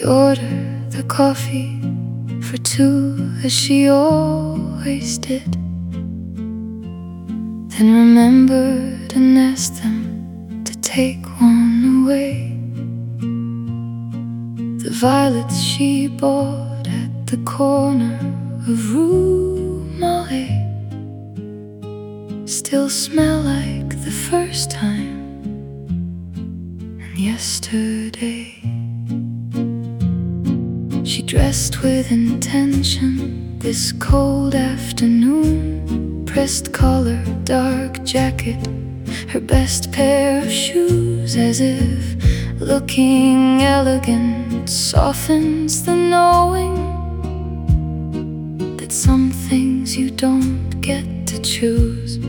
ordered the coffee for two, as she always did, then remembered and asked them to take one away. The violets she bought at the corner of Rue Mollet still smell like the first time and yesterday. She dressed with intention this cold afternoon, pressed collar, dark jacket, her best pair of shoes, as if looking elegant softens the knowing that some things you don't get to choose.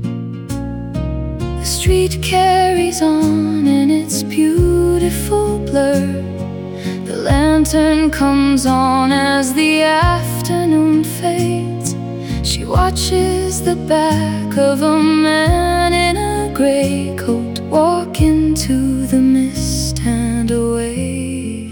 The street carries on in its beautiful blur. The lantern comes on as the afternoon fades. She watches the back of a man in a gray coat walk into the mist and away.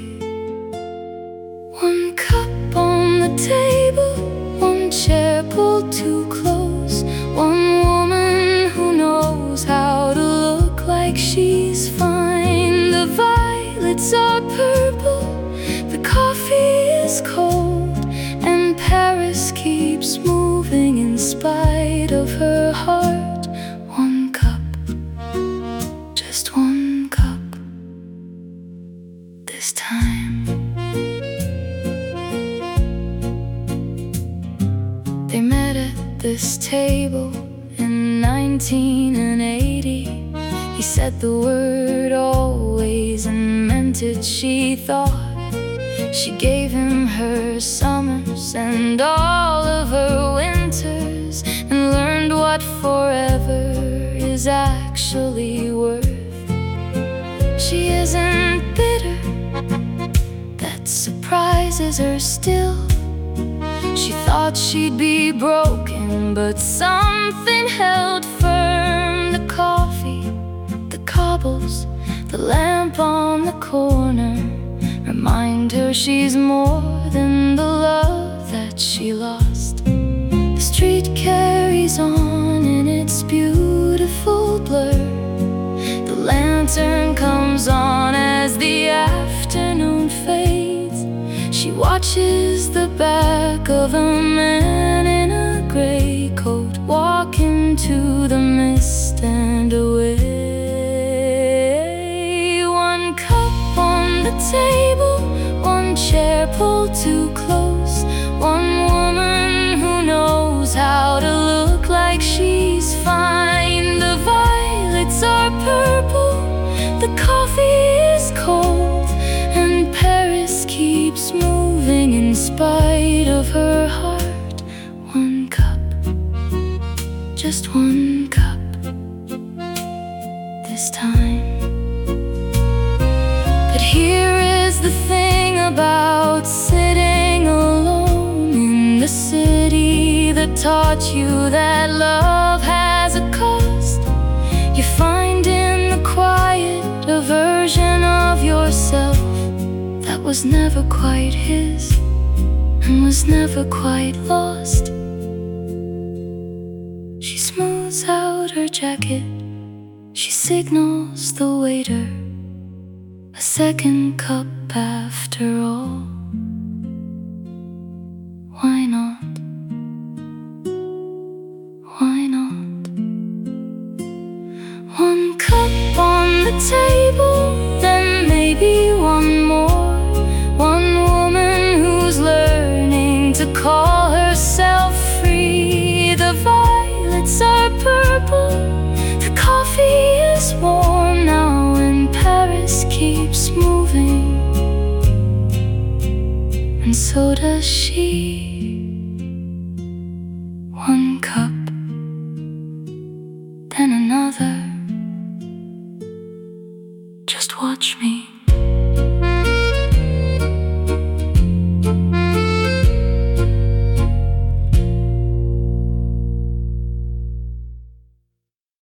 One cup on the table, one chair pulled too close, one woman who knows how to look like she's fine. The violets are purple, the coffee is cold, and Paris keeps moving in spite of her heart. One cup, just one cup, this time. They met at this table in 1980. He said the word always and meant it, she thought. She gave him her summers and all of her winters, and learned what forever is actually worth. She isn't bitter, that surprises her still. She thought she'd be broken, but something held firm. The coffee, the cobbles, the lamp on the corner remind her she's more than the love that she lost. The street carries on in its beautiful blur. The lantern comes on as the afternoon fades. She watches the back of a man in a gray coat walk into the mist and away. One cup on the table, one chair pulled too close, one woman who knows how to look like she's fine. The violets are purple, the coffee is cold, and Paris keeps moving in spite of her heart. One cup, just one cup, this time. But here is the thing about sitting alone in the city that taught you that love has a cost. You find in the quiet a version of yourself that was never quite his and was never quite lost. She smooths out her jacket, she signals the waiter, a second cup after all. Why not? Why not? One cup on the table, then maybe one more. One woman who's learning to call herself free. The violets are purple, the coffee is warm now, and Paris keeps moving, and so does she.